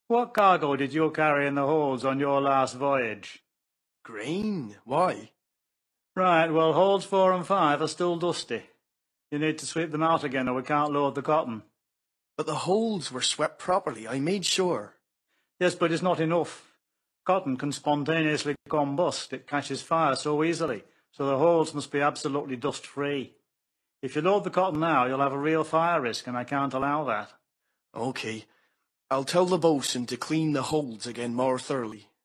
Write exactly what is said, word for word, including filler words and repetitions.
What cargo did you carry in the holds on your last voyage? Grain. Why? Right, well, holds four and five are still dusty. You need to sweep them out again or we can't load the cotton. But the holes were swept properly, I made sure. Yes, but it's not enough. Cotton can spontaneously combust. It catches fire so easily, so the holes must be absolutely dust-free. If you load the cotton now, you'll have a real fire risk, and I can't allow that. OK. I'll tell the boatswain to clean the holds again more thoroughly.